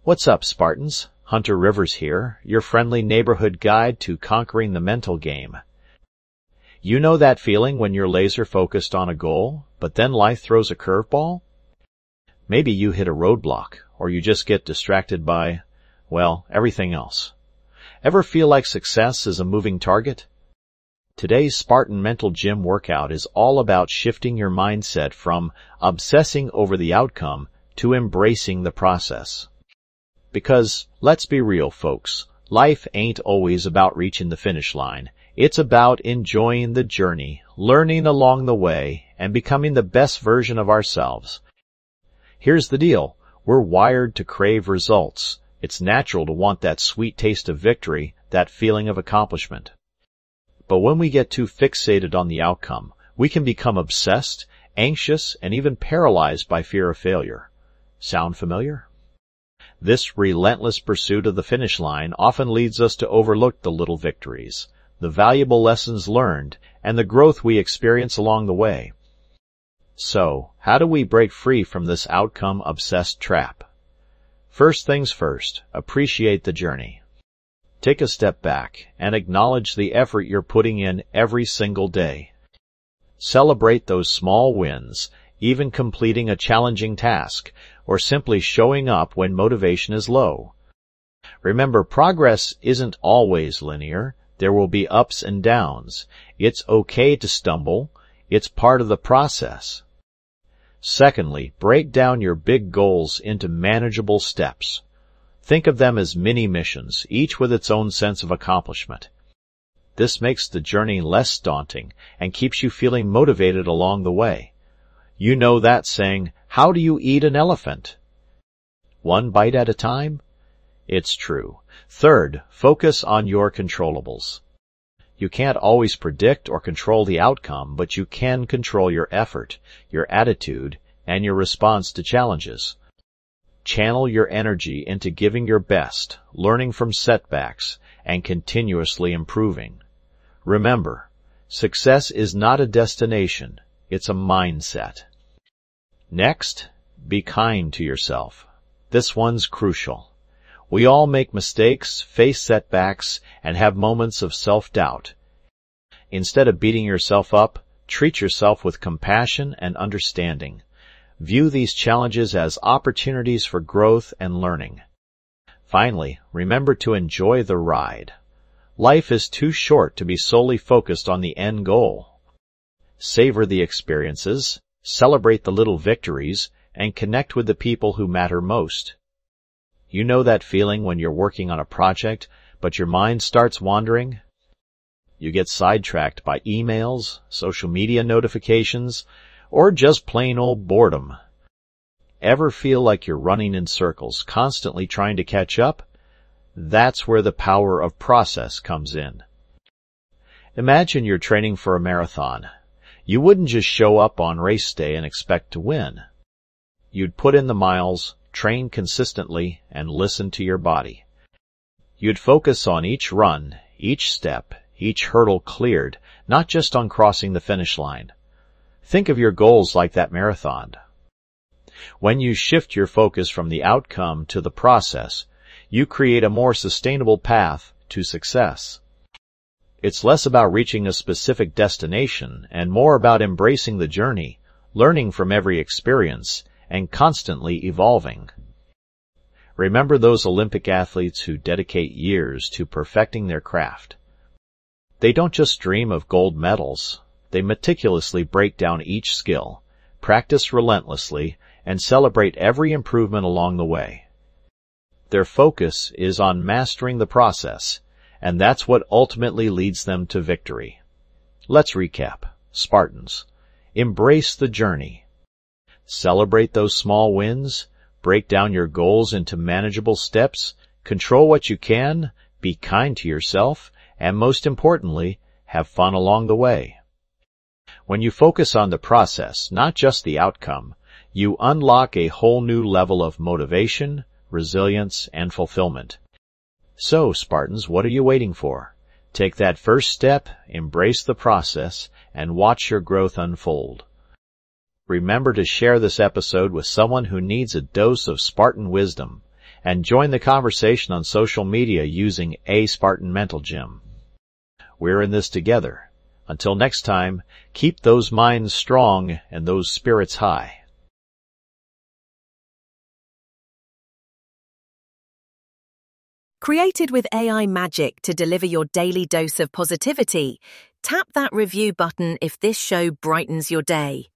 What's up, Spartans? Hunter Rivers here, your friendly neighborhood guide to conquering the mental game. You know that feeling when you're laser focused on a goal, but then life throws a curveball? Maybe you hit a roadblock, or you just get distracted by, well, everything else. Ever feel like success is a moving target? Today's Spartan Mental Gym workout is all about shifting your mindset from obsessing over the outcome to embracing the process. Because, let's be real, folks, life ain't always about reaching the finish line. It's about enjoying the journey, learning along the way, and becoming the best version of ourselves. Here's the deal. We're wired to crave results. It's natural to want that sweet taste of victory, that feeling of accomplishment. But when we get too fixated on the outcome, we can become obsessed, anxious, and even paralyzed by fear of failure. Sound familiar? This relentless pursuit of the finish line often leads us to overlook the little victories, the valuable lessons learned, and the growth we experience along the way. So, how do we break free from this outcome-obsessed trap? First things first, appreciate the journey. Take a step back and acknowledge the effort you're putting in every single day. Celebrate those small wins, even completing a challenging task, or simply showing up when motivation is low. Remember, progress isn't always linear. There will be ups and downs. It's okay to stumble. It's part of the process. Secondly, break down your big goals into manageable steps. Think of them as mini missions, each with its own sense of accomplishment. This makes the journey less daunting and keeps you feeling motivated along the way. You know that saying, how do you eat an elephant? One bite at a time? It's true. Third, focus on your controllables. You can't always predict or control the outcome, but you can control your effort, your attitude, and your response to challenges. Channel your energy into giving your best, learning from setbacks, and continuously improving. Remember, success is not a destination, it's a mindset. Next, be kind to yourself. This one's crucial. We all make mistakes, face setbacks, and have moments of self-doubt. Instead of beating yourself up, treat yourself with compassion and understanding. View these challenges as opportunities for growth and learning. Finally, remember to enjoy the ride. Life is too short to be solely focused on the end goal. Savor the experiences, celebrate the little victories, and connect with the people who matter most. You know that feeling when you're working on a project, but your mind starts wandering? You get sidetracked by emails, social media notifications, or just plain old boredom. Ever feel like you're running in circles, constantly trying to catch up? That's where the power of process comes in. Imagine you're training for a marathon. You wouldn't just show up on race day and expect to win. You'd put in the miles, train consistently, and listen to your body. You'd focus on each run, each step, each hurdle cleared, not just on crossing the finish line. Think of your goals like that marathon. When you shift your focus from the outcome to the process, you create a more sustainable path to success. It's less about reaching a specific destination and more about embracing the journey, learning from every experience, and constantly evolving. Remember those Olympic athletes who dedicate years to perfecting their craft. They don't just dream of gold medals. They meticulously break down each skill, practice relentlessly, and celebrate every improvement along the way. Their focus is on mastering the process, and that's what ultimately leads them to victory. Let's recap. Spartans, embrace the journey. Celebrate those small wins, break down your goals into manageable steps, control what you can, be kind to yourself, and most importantly, have fun along the way. When you focus on the process, not just the outcome, you unlock a whole new level of motivation, resilience, and fulfillment. So, Spartans, what are you waiting for? Take that first step, embrace the process, and watch your growth unfold. Remember to share this episode with someone who needs a dose of Spartan wisdom. and join the conversation on social media using A Spartan Mental Gym. We're in this together. Until next time, keep those minds strong and those spirits high. Created with AI magic to deliver your daily dose of positivity, tap that review button if this show brightens your day.